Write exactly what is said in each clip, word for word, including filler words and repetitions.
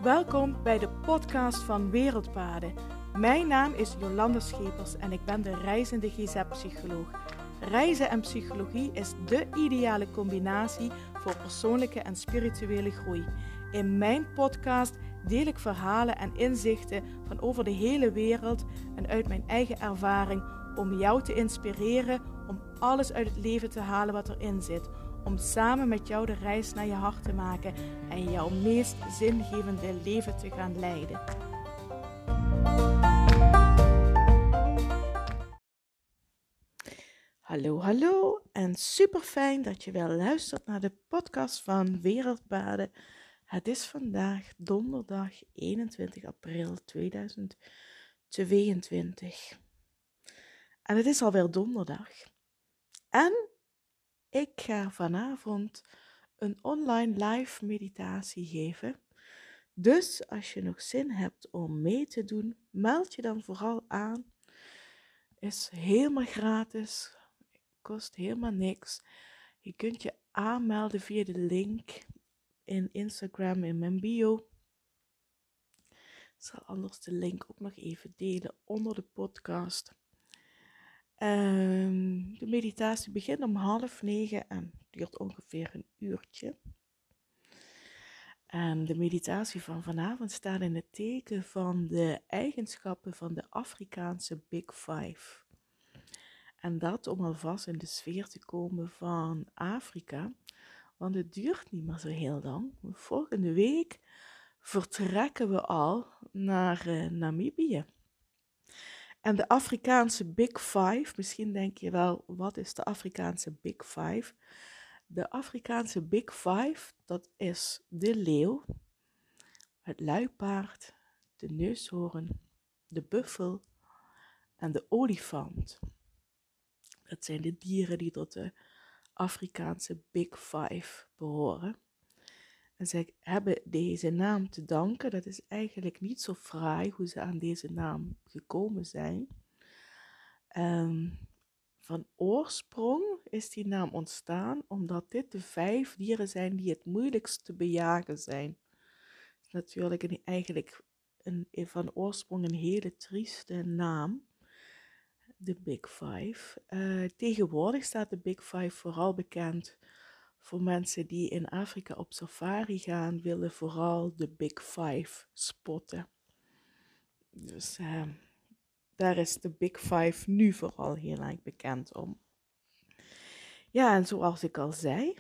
Welkom bij de podcast van Wereldpaden. Mijn naam is Jolanda Schepers en ik ben de reizende G Z-psycholoog. Reizen en psychologie is de ideale combinatie voor persoonlijke en spirituele groei. In mijn podcast deel ik verhalen en inzichten van over de hele wereld en uit mijn eigen ervaring om jou te inspireren om alles uit het leven te halen wat erin zit. Om samen met jou de reis naar je hart te maken en jouw meest zingevende leven te gaan leiden. Hallo, hallo en super fijn dat je weer luistert naar de podcast van Wereldpaden. Het is vandaag donderdag eenentwintig april tweeduizend tweeëntwintig. En het is alweer donderdag. En ik ga vanavond een online live meditatie geven. Dus als je nog zin hebt om mee te doen, meld je dan vooral aan. Is helemaal gratis, kost helemaal niks. Je kunt je aanmelden via de link in Instagram in mijn bio. Ik zal anders de link ook nog even delen onder de podcast. Um, de meditatie begint om half negen en duurt ongeveer een uurtje. En de meditatie van vanavond staat in het teken van de eigenschappen van de Afrikaanse Big Five. En dat om alvast in de sfeer te komen van Afrika, want het duurt niet meer zo heel lang. Volgende week vertrekken we al naar uh, Namibië. En de Afrikaanse Big Five, misschien denk je wel, wat is de Afrikaanse Big Five? De Afrikaanse Big Five, dat is de leeuw, het luipaard, de neushoorn, de buffel en de olifant. Dat zijn de dieren die tot de Afrikaanse Big Five behoren. En zij hebben deze naam te danken. Dat is eigenlijk niet zo fraai hoe ze aan deze naam gekomen zijn. Um, van oorsprong is die naam ontstaan omdat dit de vijf dieren zijn die het moeilijkst te bejagen zijn. Het is natuurlijk een, eigenlijk een, van oorsprong een hele trieste naam. De Big Five. Uh, tegenwoordig staat de Big Five vooral bekend voor mensen die in Afrika op safari gaan, willen vooral de Big Five spotten. Dus uh, daar is de Big Five nu vooral heel erg bekend om. Ja, en zoals ik al zei,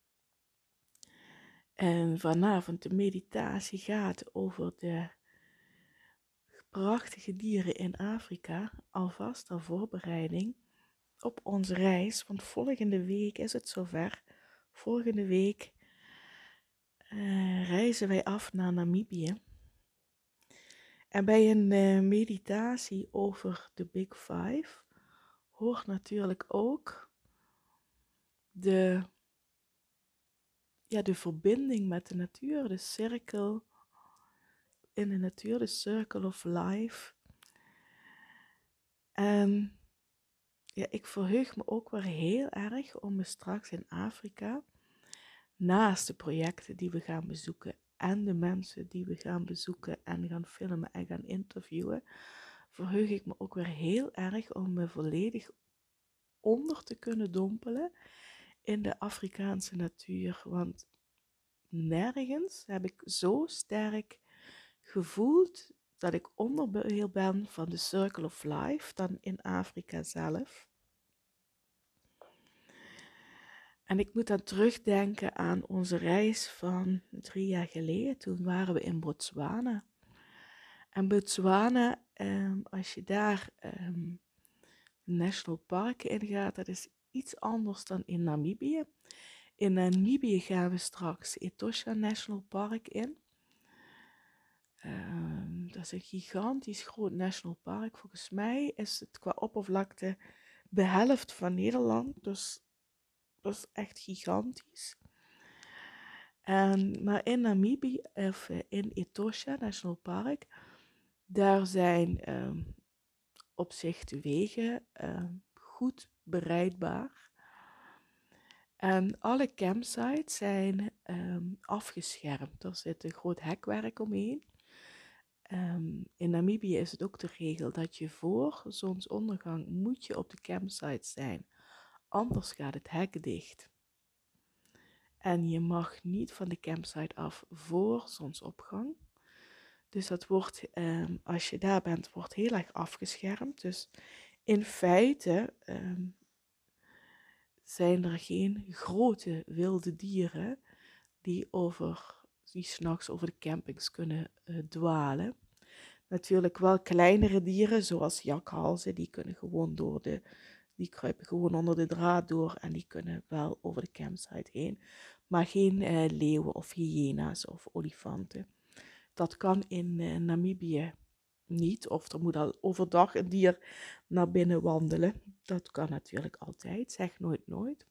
en vanavond de meditatie gaat over de prachtige dieren in Afrika, alvast al voorbereiding op onze reis, want volgende week is het zover. Volgende week uh, reizen wij af naar Namibië. En bij een uh, meditatie over de Big Five hoort natuurlijk ook de, ja, de verbinding met de natuur, de cirkel in de natuur, de circle of life. En ja, ik verheug me ook weer heel erg om me straks in Afrika, naast de projecten die we gaan bezoeken en de mensen die we gaan bezoeken en gaan filmen en gaan interviewen, verheug ik me ook weer heel erg om me volledig onder te kunnen dompelen in de Afrikaanse natuur. Want nergens heb ik zo sterk gevoeld dat ik onderdeel ben van de Circle of Life dan in Afrika zelf. En ik moet dan terugdenken aan onze reis van drie jaar geleden. Toen waren we in Botswana. En Botswana, eh, als je daar eh, national parken in gaat, dat is iets anders dan in Namibië. In Namibië gaan we straks Etosha National Park in. Uh, dat is een gigantisch groot national park. Volgens mij is het qua oppervlakte de helft van Nederland. Dus dat is echt gigantisch. En, maar in Namibië, of in Etosha National Park, daar zijn um, op zich de wegen um, goed bereidbaar. En alle campsites zijn um, afgeschermd. Er zit een groot hekwerk omheen. Um, in Namibië is het ook de regel dat je voor zonsondergang moet je op de campsite zijn. Anders gaat het hek dicht. En je mag niet van de campsite af voor zonsopgang. Dus dat wordt, um, als je daar bent, wordt heel erg afgeschermd. Dus in feite um, zijn er geen grote wilde dieren die, over, die 's nachts over de campings kunnen uh, dwalen. Natuurlijk wel kleinere dieren, zoals jakhalzen, die kunnen gewoon door de, die kruipen gewoon onder de draad door en die kunnen wel over de campsite heen. Maar geen uh, leeuwen of hyena's of olifanten. Dat kan in uh, Namibië niet, of er moet al overdag een dier naar binnen wandelen. Dat kan natuurlijk altijd, zeg nooit nooit.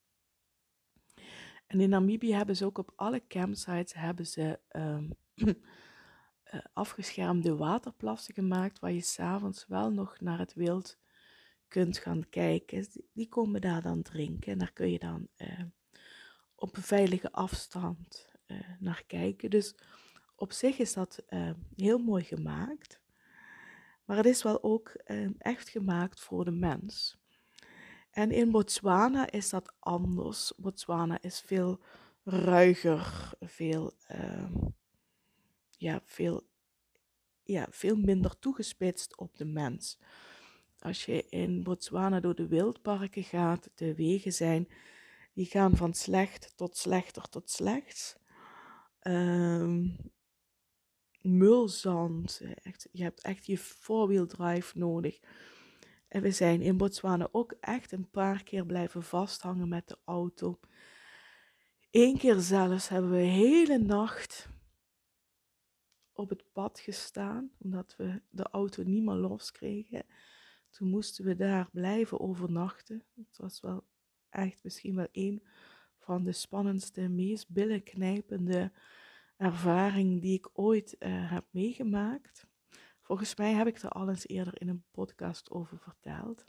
En in Namibië hebben ze ook op alle campsites hebben ze um, uh, afgeschermde waterplassen gemaakt, waar je s'avonds wel nog naar het wild kunt gaan kijken. Die komen daar dan drinken en daar kun je dan uh, op een veilige afstand uh, naar kijken. Dus op zich is dat uh, heel mooi gemaakt. Maar het is wel ook uh, echt gemaakt voor de mens. En in Botswana is dat anders. Botswana is veel ruiger, veel, uh, ja, veel, ja, veel minder toegespitst op de mens. Als je in Botswana door de wildparken gaat, de wegen zijn, die gaan van slecht tot slechter tot slechts. Um, mulzand, echt, je hebt echt je four-wheel drive nodig. En we zijn in Botswana ook echt een paar keer blijven vasthangen met de auto. Eén keer zelfs hebben we de hele nacht op het pad gestaan, omdat we de auto niet meer los kregen. Toen moesten we daar blijven overnachten. Het was wel echt misschien wel een van de spannendste, meest billenknijpende ervaringen die ik ooit uh, heb meegemaakt. Volgens mij heb ik er al eens eerder in een podcast over verteld.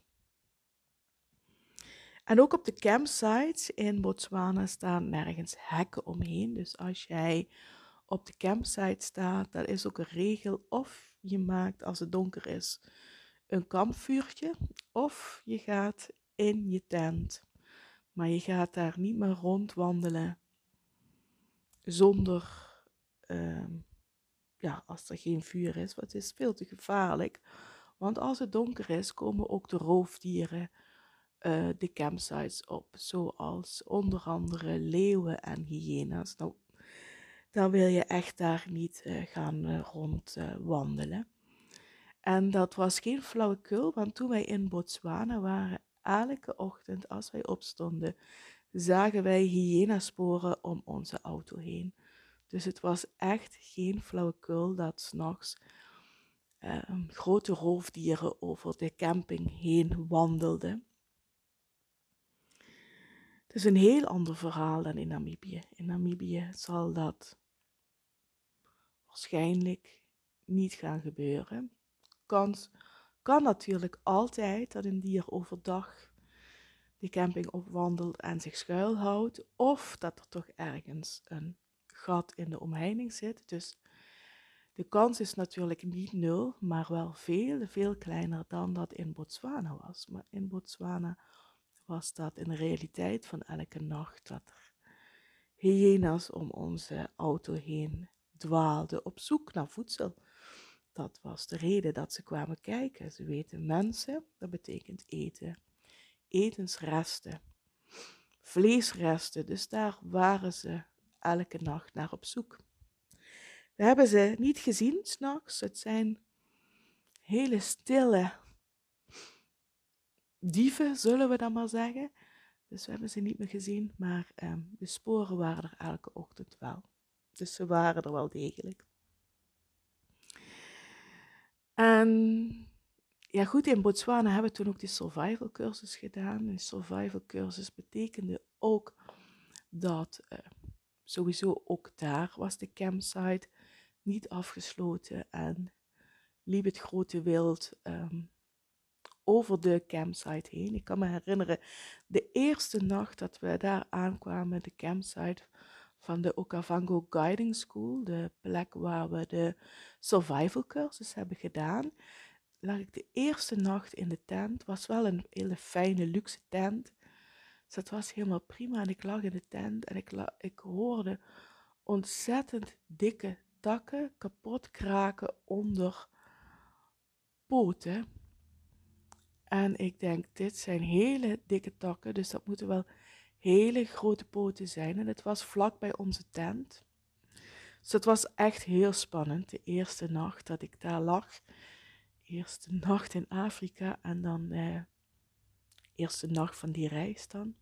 En ook op de campsites in Botswana staan nergens hekken omheen. Dus als jij op de campsite staat, dat is ook een regel. Of je maakt, als het donker is, een kampvuurtje. Of je gaat in je tent. Maar je gaat daar niet meer rondwandelen zonder, uh, ja, als er geen vuur is. Want het is veel te gevaarlijk. Want als het donker is, komen ook de roofdieren uh, de campsites op. Zoals onder andere leeuwen en hyena's. Nou, dan wil je echt daar niet uh, gaan uh, rondwandelen. Uh, en dat was geen flauwekul, want toen wij in Botswana waren, elke ochtend als wij opstonden, zagen wij hyenasporen om onze auto heen. Dus het was echt geen flauwekul dat 's nachts uh, grote roofdieren over de camping heen wandelden. Het is een heel ander verhaal dan in Namibië. In Namibië zal dat waarschijnlijk niet gaan gebeuren. Kans kan natuurlijk altijd dat een dier overdag de camping opwandelt en zich schuilhoudt. Of dat er toch ergens een gat in de omheining zit. Dus de kans is natuurlijk niet nul, maar wel veel, veel kleiner dan dat in Botswana was. Maar in Botswana was dat in de realiteit van elke nacht dat er hyena's om onze auto heen dwaalden op zoek naar voedsel. Dat was de reden dat ze kwamen kijken. Ze weten mensen, dat betekent eten. Etensresten, vleesresten, dus daar waren ze elke nacht naar op zoek. We hebben ze niet gezien 's nachts. Het zijn hele stille dieven, zullen we dan maar zeggen. Dus we hebben ze niet meer gezien, maar um, de sporen waren er elke ochtend wel. Dus ze waren er wel degelijk. En ja goed, in Botswana hebben we toen ook die survival cursus gedaan. Een survival cursus betekende ook dat uh, sowieso ook daar was de campsite niet afgesloten en liep het grote wild um, over de campsite heen. Ik kan me herinneren, de eerste nacht dat we daar aankwamen, de campsite van de Okavango Guiding School, de plek waar we de survival cursus hebben gedaan, lag ik de eerste nacht in de tent. Het was wel een hele fijne, luxe tent. Dus dat was helemaal prima. En ik lag in de tent en ik, la- ik hoorde ontzettend dikke takken kapot kraken onder poten. En ik denk, dit zijn hele dikke takken, dus dat moeten wel hele grote poten zijn. En het was vlak bij onze tent. Dus het was echt heel spannend, de eerste nacht dat ik daar lag. Eerste nacht in Afrika en dan eh, eerste nacht van die reis dan.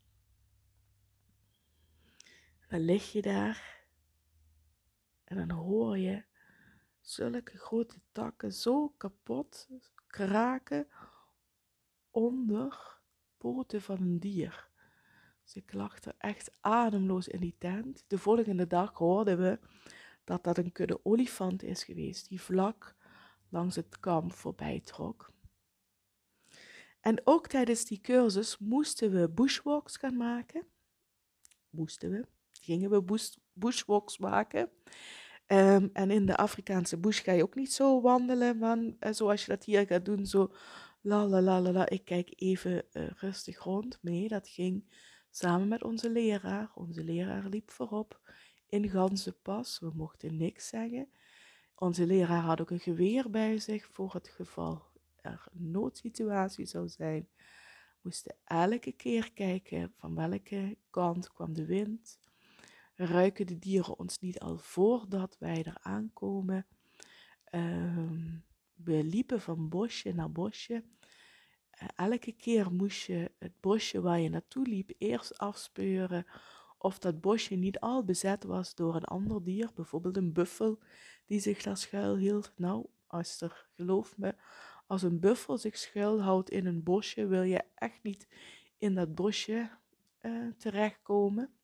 Dan lig je daar en dan hoor je zulke grote takken zo kapot kraken onder poten van een dier. Dus ik lag er echt ademloos in die tent. De volgende dag hoorden we dat dat een kudde olifant is geweest die vlak langs het kamp voorbij trok. En ook tijdens die cursus moesten we bushwalks gaan maken. Moesten we. Gingen we bush, bushwalks maken. Um, en in de Afrikaanse bush ga je ook niet zo wandelen, man, uh, zoals je dat hier gaat doen, zo la la la la la, ik kijk even uh, rustig rond. Nee, dat ging samen met onze leraar. Onze leraar liep voorop in ganzenpas. We mochten niks zeggen. Onze leraar had ook een geweer bij zich voor het geval er een noodsituatie zou zijn. We moesten elke keer kijken van welke kant kwam de wind. Ruiken de dieren ons niet al voordat wij er aankomen? Um, we liepen van bosje naar bosje. Uh, elke keer moest je het bosje waar je naartoe liep eerst afspeuren of dat bosje niet al bezet was door een ander dier, bijvoorbeeld een buffel die zich daar schuilhield. Nou, als er, geloof me, als een buffel zich schuilhoudt in een bosje, wil je echt niet in dat bosje uh, terechtkomen.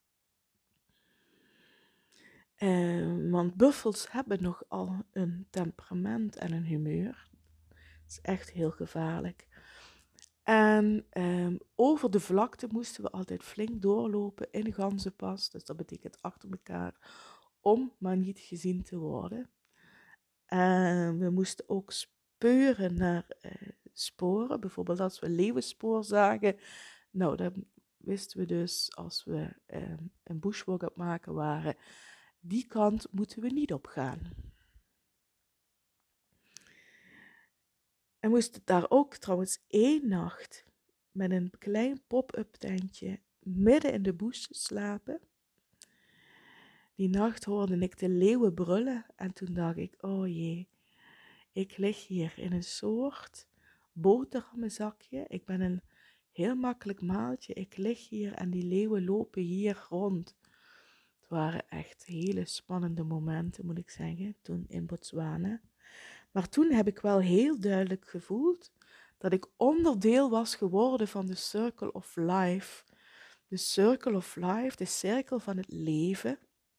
Uh, want buffels hebben nogal een temperament en een humeur. Het is echt heel gevaarlijk. En um, over de vlakte moesten we altijd flink doorlopen in ganzenpas. Dus dat betekent achter elkaar, om maar niet gezien te worden. En we moesten ook speuren naar uh, sporen. Bijvoorbeeld als we leeuwenspoor zagen. Nou, dan wisten we dus als we um, een bushwalk aan het maken waren, die kant moeten we niet op gaan. En moesten daar ook trouwens één nacht met een klein pop-up tentje midden in de bush slapen. Die nacht hoorde ik de leeuwen brullen en toen dacht ik, oh jee, ik lig hier in een soort boterhammenzakje. Ik ben een heel makkelijk maaltje. Ik lig hier en die leeuwen lopen hier rond. Het waren echt hele spannende momenten, moet ik zeggen, toen in Botswana. Maar toen heb ik wel heel duidelijk gevoeld dat ik onderdeel was geworden van de Circle of Life. De Circle of Life, de cirkel van het leven.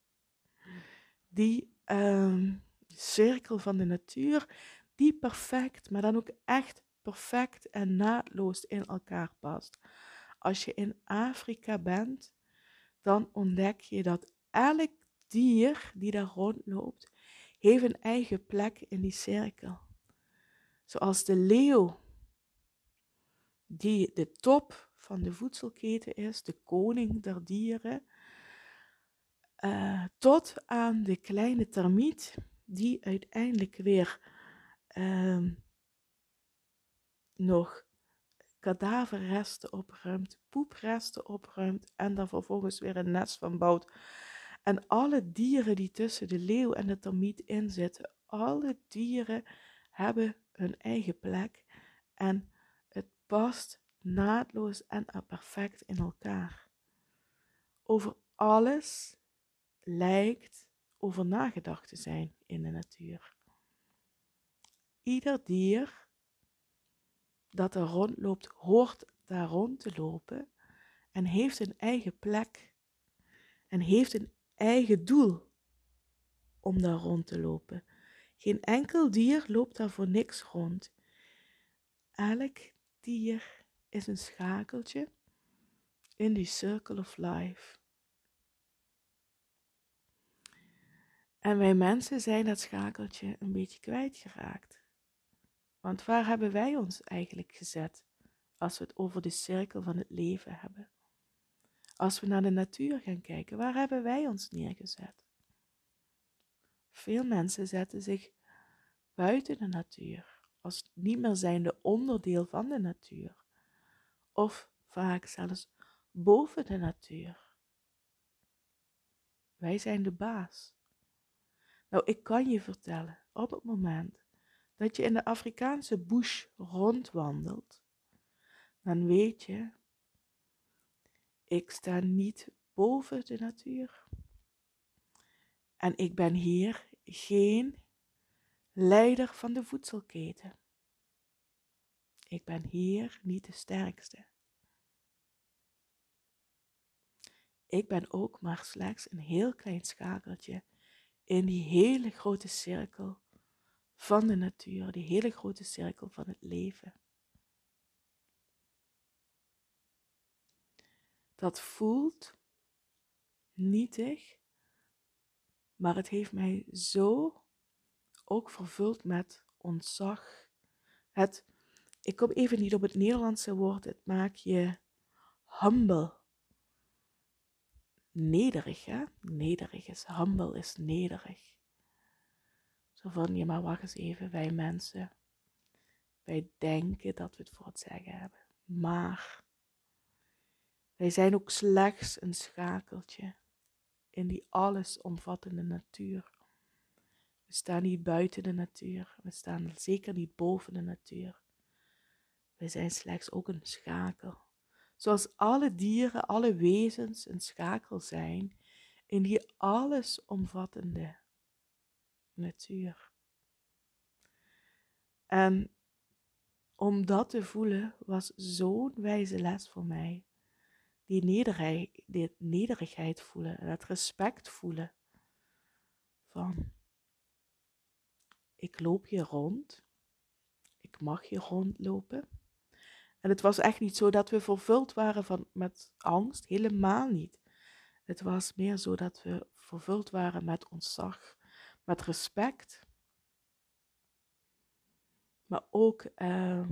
Die um, cirkel van de natuur, die perfect, maar dan ook echt perfect en naadloos in elkaar past. Als je in Afrika bent, dan ontdek je dat elk dier die daar rondloopt, heeft een eigen plek in die cirkel. Zoals de leeuw, die de top van de voedselketen is, de koning der dieren, uh, tot aan de kleine termiet, die uiteindelijk weer uh, nog kadaverresten opruimt, poepresten opruimt en daar vervolgens weer een nest van bouwt. En alle dieren die tussen de leeuw en de termiet in zitten, alle dieren hebben hun eigen plek en het past naadloos en perfect in elkaar. Over alles lijkt over nagedacht te zijn in de natuur. Ieder dier dat er rondloopt, hoort daar rond te lopen en heeft een eigen plek en heeft een eigen doel om daar rond te lopen. Geen enkel dier loopt daar voor niks rond. Elk dier is een schakeltje in die circle of life. En wij mensen zijn dat schakeltje een beetje kwijtgeraakt. Want waar hebben wij ons eigenlijk gezet als we het over de cirkel van het leven hebben? Als we naar de natuur gaan kijken, waar hebben wij ons neergezet? Veel mensen zetten zich buiten de natuur, als niet meer zijnde onderdeel van de natuur. Of vaak zelfs boven de natuur. Wij zijn de baas. Nou, ik kan je vertellen, op het moment dat je in de Afrikaanse bush rondwandelt, dan weet je, ik sta niet boven de natuur. En ik ben hier geen leider van de voedselketen. Ik ben hier niet de sterkste. Ik ben ook maar slechts een heel klein schakeltje in die hele grote cirkel van de natuur, die hele grote cirkel van het leven. Dat voelt nietig, maar het heeft mij zo ook vervuld met ontzag. Het, ik kom even niet op het Nederlandse woord, het maakt je humble. Nederig, hè? Nederig is, humble is nederig. Zo van, ja maar wacht eens even, wij mensen, wij denken dat we het voor het zeggen hebben. Maar wij zijn ook slechts een schakeltje in die allesomvattende natuur. We staan niet buiten de natuur, we staan zeker niet boven de natuur. We zijn slechts ook een schakel. Zoals alle dieren, alle wezens een schakel zijn in die allesomvattende natuur. En om dat te voelen was zo'n wijze les voor mij. Die nederigheid, die nederigheid voelen, dat respect voelen van ik loop hier rond, ik mag hier rondlopen. En het was echt niet zo dat we vervuld waren van, met angst, helemaal niet. Het was meer zo dat we vervuld waren met ontzag, met respect. Maar ook, uh,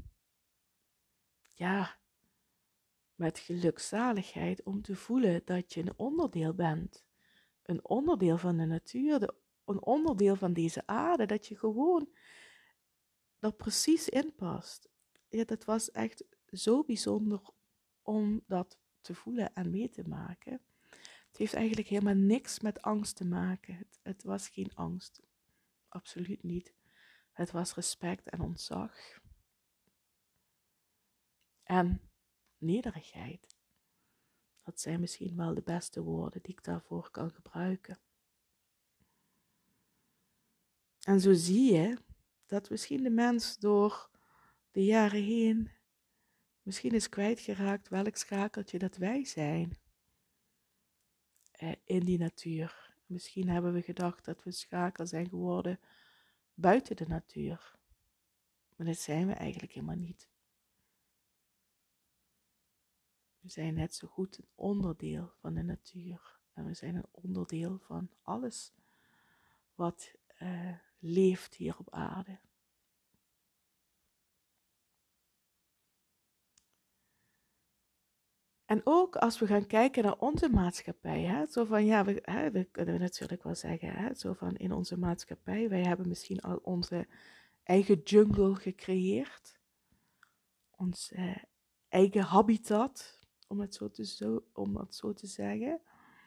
ja, met gelukzaligheid om te voelen dat je een onderdeel bent. Een onderdeel van de natuur, de, een onderdeel van deze aarde, dat je gewoon er precies in past. Ja, dat was echt zo bijzonder om dat te voelen en mee te maken. Het heeft eigenlijk helemaal niks met angst te maken. Het, het was geen angst. Absoluut niet. Het was respect en ontzag. En nederigheid. Dat zijn misschien wel de beste woorden die ik daarvoor kan gebruiken. En zo zie je dat misschien de mens door de jaren heen misschien is kwijtgeraakt welk schakeltje dat wij zijn eh, in die natuur. Misschien hebben we gedacht dat we schakel zijn geworden buiten de natuur. Maar dat zijn we eigenlijk helemaal niet. We zijn net zo goed een onderdeel van de natuur. En we zijn een onderdeel van alles wat uh, leeft hier op aarde. En ook als we gaan kijken naar onze maatschappij, hè, zo van ja, we, hè, we kunnen natuurlijk wel zeggen, hè, zo van in onze maatschappij, wij hebben misschien al onze eigen jungle gecreëerd, ons uh, eigen habitat, om het zo te, zo, om het zo te zeggen,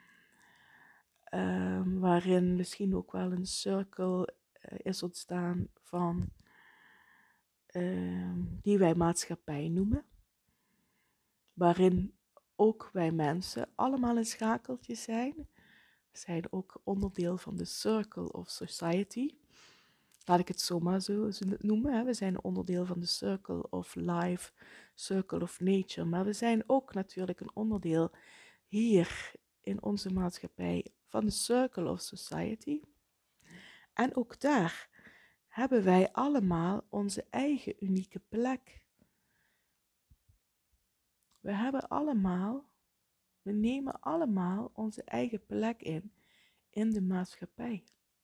um, waarin misschien ook wel een cirkel uh, is ontstaan van uh, die wij maatschappij noemen, waarin ook wij mensen allemaal een schakeltje zijn. We zijn ook onderdeel van de circle of society. Laat ik het zomaar zo noemen. Hè. We zijn onderdeel van de circle of life, circle of nature. Maar we zijn ook natuurlijk een onderdeel hier in onze maatschappij van de circle of society. En ook daar hebben wij allemaal onze eigen unieke plek. We hebben allemaal We nemen allemaal onze eigen plek in, in de maatschappij.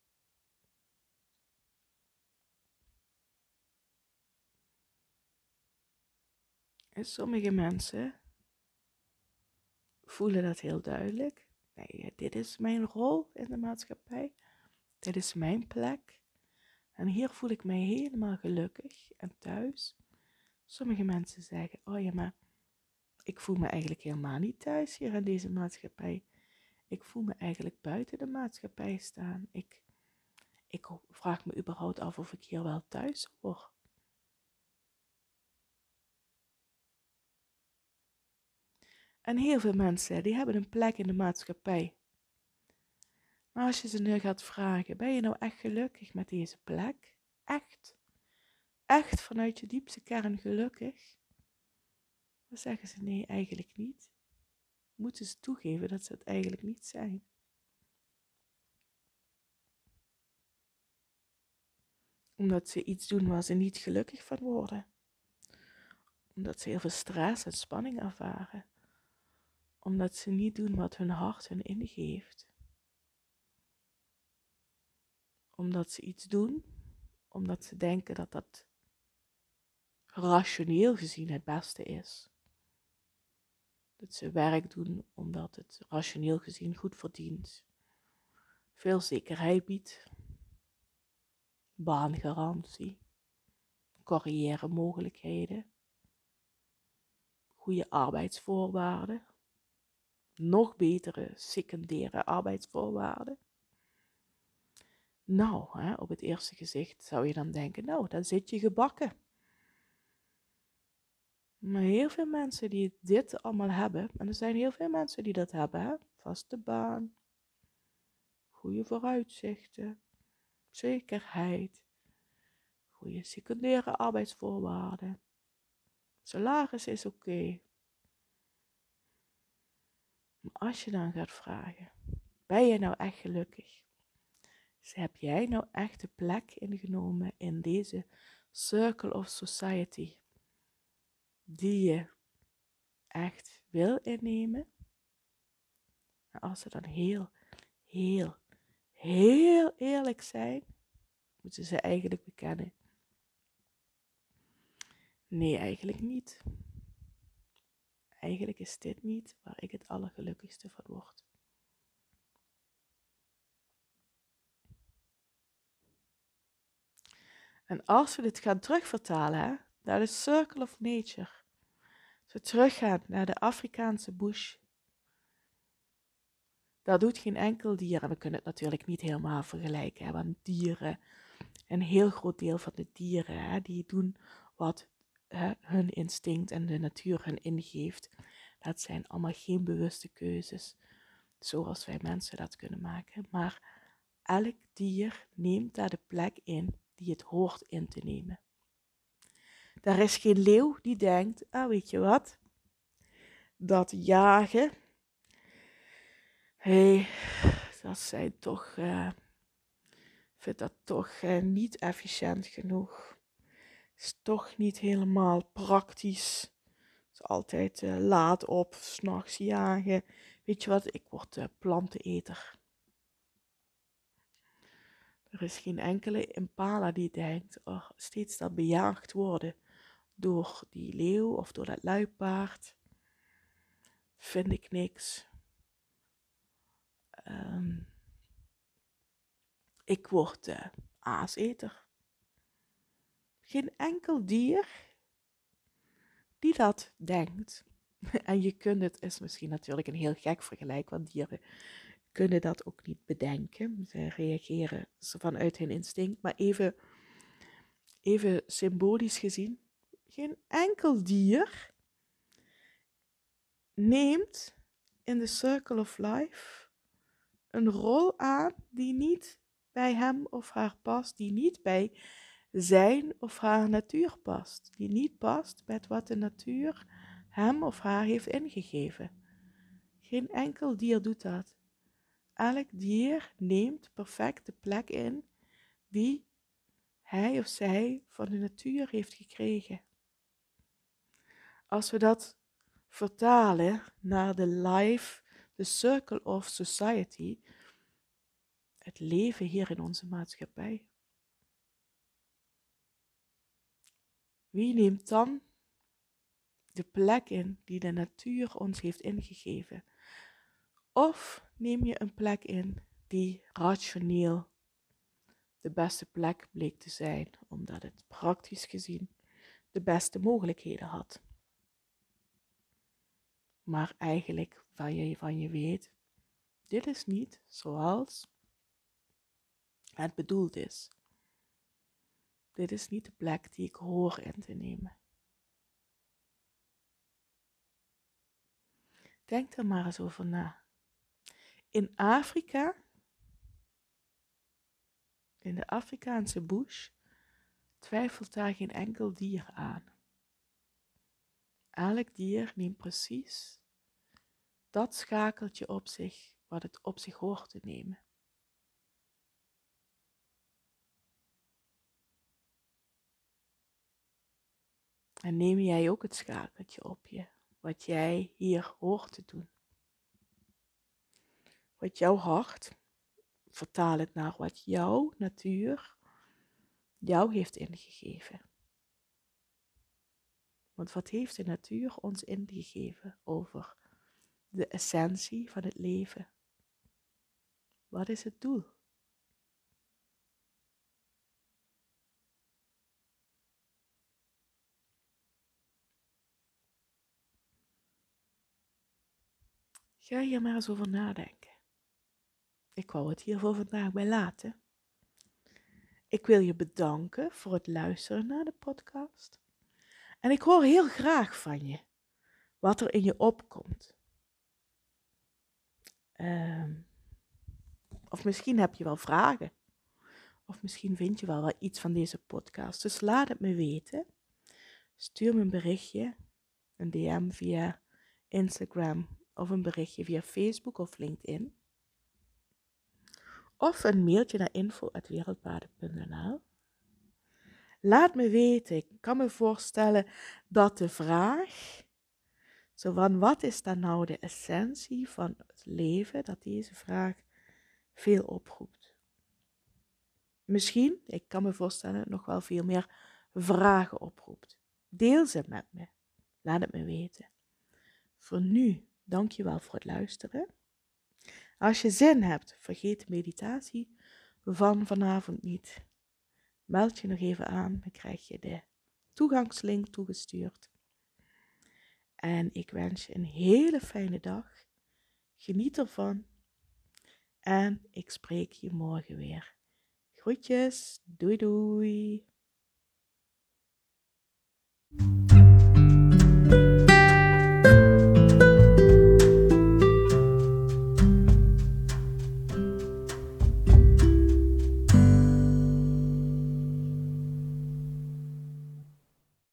En sommige mensen voelen dat heel duidelijk. Nee, dit is mijn rol in de maatschappij. Dit is mijn plek. En hier voel ik mij helemaal gelukkig en thuis. Sommige mensen zeggen, oh ja, maar ik voel me eigenlijk helemaal niet thuis hier in deze maatschappij. Ik voel me eigenlijk buiten de maatschappij staan. Ik, ik vraag me überhaupt af of ik hier wel thuis hoor. En heel veel mensen, die hebben een plek in de maatschappij. Maar als je ze nu gaat vragen, ben je nou echt gelukkig met deze plek? Echt? Echt vanuit je diepste kern gelukkig? Dan zeggen ze nee, eigenlijk niet. Moeten ze toegeven dat ze het eigenlijk niet zijn. Omdat ze iets doen waar ze niet gelukkig van worden. Omdat ze heel veel stress en spanning ervaren. Omdat ze niet doen wat hun hart hun ingeeft. Omdat ze iets doen, omdat ze denken dat dat rationeel gezien het beste is. Dat ze werk doen omdat het rationeel gezien goed verdient. Veel zekerheid biedt. Baangarantie. Carrière mogelijkheden. Goede arbeidsvoorwaarden. Nog betere secundaire arbeidsvoorwaarden. Nou, hè, op het eerste gezicht zou je dan denken, nou, dan zit je gebakken. Maar heel veel mensen die dit allemaal hebben, en er zijn heel veel mensen die dat hebben, hè? Vaste baan, goede vooruitzichten, zekerheid, goede secundaire arbeidsvoorwaarden, salaris is oké. Okay. Maar als je dan gaat vragen, ben je nou echt gelukkig? Dus heb jij nou echt de plek ingenomen in deze circle of society die je echt wil innemen? En als ze dan heel, heel, heel eerlijk zijn, moeten ze eigenlijk bekennen. Nee, eigenlijk niet. Eigenlijk is dit niet waar ik het allergelukkigste van word. En als we dit gaan terugvertalen hè, naar de circle of nature. Als we teruggaan naar de Afrikaanse bush. Dat doet geen enkel dier. En we kunnen het natuurlijk niet helemaal vergelijken. Hè, want dieren, een heel groot deel van de dieren, hè, die doen wat hè, hun instinct en de natuur hun ingeeft. Dat zijn allemaal geen bewuste keuzes. Zoals wij mensen dat kunnen maken. Maar elk dier neemt daar de plek in die het hoort in te nemen. Er is geen leeuw die denkt, ah weet je wat, dat jagen, hé, hey, dat zijn toch, uh, vind dat toch uh, niet efficiënt genoeg. Is toch niet helemaal praktisch. Is altijd uh, laat op, 's nachts jagen. Weet je wat, ik word uh, planteneter. Er is geen enkele impala die denkt, oh, steeds dat bejaagd worden door die leeuw of door dat luipaard, vind ik niks. Um, ik word uh, aaseter. Geen enkel dier die dat denkt. En je kunt het, is misschien natuurlijk een heel gek vergelijk, want dieren kunnen dat ook niet bedenken. Ze reageren vanuit hun instinct, maar even, even symbolisch gezien, geen enkel dier neemt in de circle of life een rol aan die niet bij hem of haar past, die niet bij zijn of haar natuur past, die niet past met wat de natuur hem of haar heeft ingegeven. Geen enkel dier doet dat. Elk dier neemt perfect de plek in die hij of zij van de natuur heeft gekregen. Als we dat vertalen naar de life, de circle of society, het leven hier in onze maatschappij. Wie neemt dan de plek in die de natuur ons heeft ingegeven? Of neem je een plek in die rationeel de beste plek bleek te zijn, omdat het praktisch gezien de beste mogelijkheden had? Maar eigenlijk van je, van je weet, dit is niet zoals het bedoeld is. Dit is niet de plek die ik hoor in te nemen. Denk er maar eens over na. In Afrika, in de Afrikaanse bush, twijfelt daar geen enkel dier aan. Elk dier neemt precies dat schakeltje op zich, wat het op zich hoort te nemen. En neem jij ook het schakeltje op je, wat jij hier hoort te doen. Wat jouw hart, vertaal het naar wat jouw natuur jou heeft ingegeven. Want wat heeft de natuur ons ingegeven over de essentie van het leven? Wat is het doel? Ga hier maar eens over nadenken. Ik wou het hier voor vandaag bij laten. Ik wil je bedanken voor het luisteren naar de podcast. En ik hoor heel graag van je wat er in je opkomt. Um, of misschien heb je wel vragen. Of misschien vind je wel, wel iets van deze podcast. Dus laat het me weten. Stuur me een berichtje, een D M via Instagram of een berichtje via Facebook of LinkedIn. Of een mailtje naar info at wereldpaden punt n l. Laat me weten, ik kan me voorstellen dat de vraag, zo van wat is dan nou de essentie van het leven, dat deze vraag veel oproept. Misschien, ik kan me voorstellen, nog wel veel meer vragen oproept. Deel ze met me, laat het me weten. Voor nu, dank je wel voor het luisteren. Als je zin hebt, vergeet de meditatie van vanavond niet. Meld je nog even aan, dan krijg je de toegangslink toegestuurd. En ik wens je een hele fijne dag. Geniet ervan. En ik spreek je morgen weer. Groetjes, doei doei.